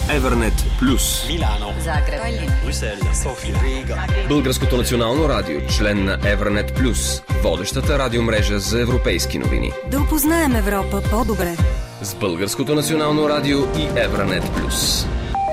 Евернет Плюс, Милано, Загреб, Брюксел, София, Рига. Българското национално радио, член на Евернет Плюс, водещата радиомрежа за европейски новини. да опознаем Европа по-добре. С Българското национално радио и Евернет Плюс.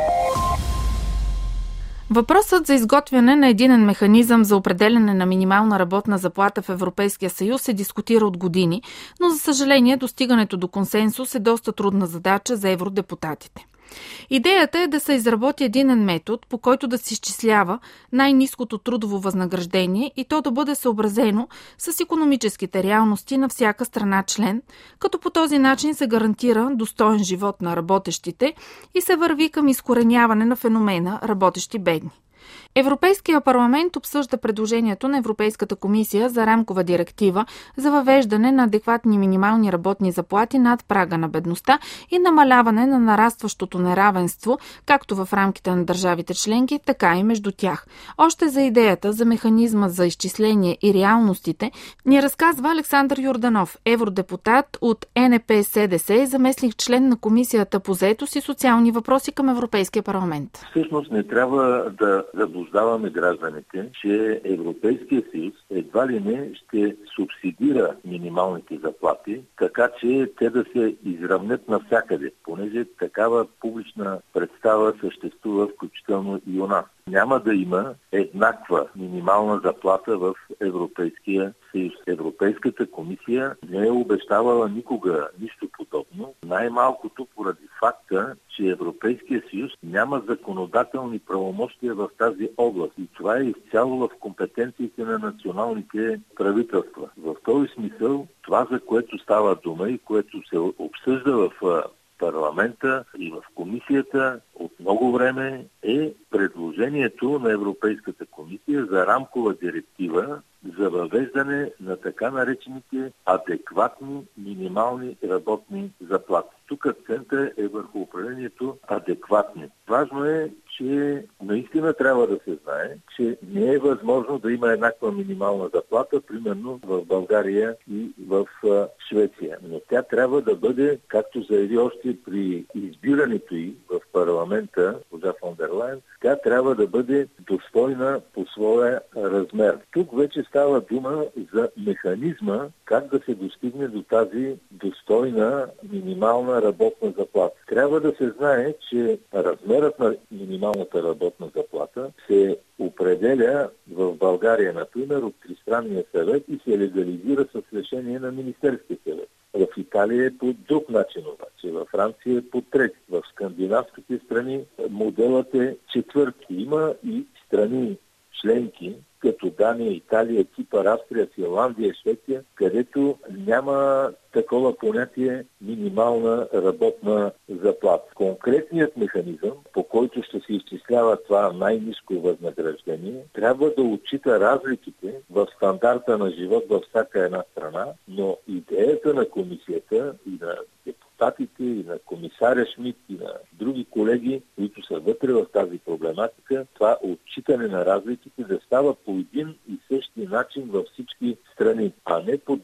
Въпросът за изготвяне на единен механизъм за определяне на минимална работна заплата в Европейския съюз се дискутира от години, но за съжаление достигането до консенсус е доста трудна задача за евродепутатите. Идеята е да се изработи единен метод, по който да се изчислява най-ниското трудово възнаграждение и то да бъде съобразено с икономическите реалности на всяка страна член, като по този начин се гарантира достоен живот на работещите и се върви към изкореняване на феномена работещи бедни. Европейския парламент обсъжда предложението на Европейската комисия за рамкова директива за въвеждане на адекватни минимални работни заплати над прага на бедността и намаляване на нарастващото неравенство, както в рамките на държавите членки, така и между тях. Още за идеята за механизма за изчисление и реалностите ни разказва Александър Йорданов, евродепутат от НП-СДС и заместник член на Комисията по заетост и социални въпроси към Европейския парламент. Всъщност не трябва да заблуждаваме гражданите, че Европейския съюз едва ли не ще субсидира минималните заплати, така че те да се изравнят навсякъде, понеже такава публична представа съществува включително и у нас. Няма да има еднаква минимална заплата в Европейския съюз. Европейската комисия не е обещавала никога нищо подобно, най-малкото поради факта, че Европейския съюз няма законодателни правомощия в тази област и това е изцяло в компетенциите на националните правителства. В този смисъл, това, за което става дума и което се обсъжда в парламента и в комисията от много време е предложението на Европейската комисия за рамкова директива за въвеждане на така наречените адекватни минимални работни заплати. Тук акцентът е върху определението адекватни. Важно е, че наистина трябва да се знае, че не е възможно да има еднаква минимална заплата, примерно в България и в Швеция. Но тя трябва да бъде, както заяви още при избирането й в парламента, госпожа фон дер Лайен, тя трябва да бъде достойна по своя размер. Тук вече става дума за механизма, как да се достигне до тази достойна минимална работна заплата. Трябва да се знае, че размерът на минималната работна заплата се определя в България, например, от Тристранния съвет и се легализира с решение на Министерския съвет. В Италия е по друг начин обаче, във Франция е по трети. В скандинавските страни моделът е четвърти. Има и страни членки, като Дания, Италия, Кипър, Австрия, Финландия, Швеция, където няма такова понятие минимална работна заплата. Конкретният механизъм, по който ще се изчислява това най-ниско възнаграждение, трябва да отчита разликите в стандарта на живот във всяка една страна, но идеята на комисията и на депутатите, и на комисаря Шмидт, и на други колеги, които са вътре в тази проблематика, това отчитане на разликите да става по един и същи начин във всички страни, а не по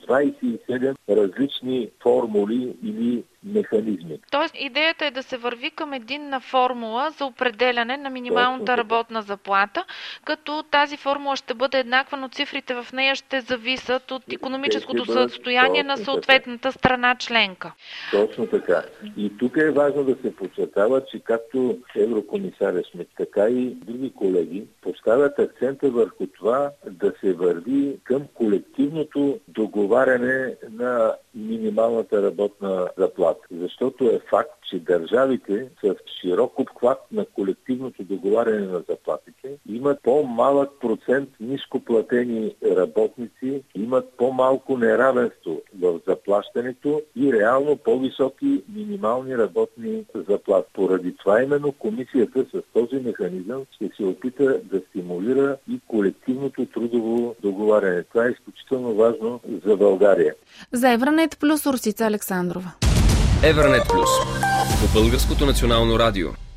27 различни формули или механизми. Тоест, идеята е да се върви към единна формула за определяне на минималната работна заплата, като тази формула ще бъде еднаква, но цифрите в нея ще зависят от икономическото състояние на съответната страна членка. Точно така. И тук е важно да се подчертава, че както еврокомисаря Шмидт, така и други колеги поставят акцента върху това да се върви към колективното договаряне на минималната работна заплата. Защото е факт, че държавите с широк обхват на колективното договаряне на заплатите имат по-малък процент нископлатени работници, имат по-малко неравенство в заплащането и реално по-високи минимални работни заплати. Поради това именно комисията с този механизъм ще се опита да стимулира и колективното трудово договаряне. Това е изключително важно за България. За Евранет плюс Урсица Александрова. Евернет Плюс по Българското национално радио.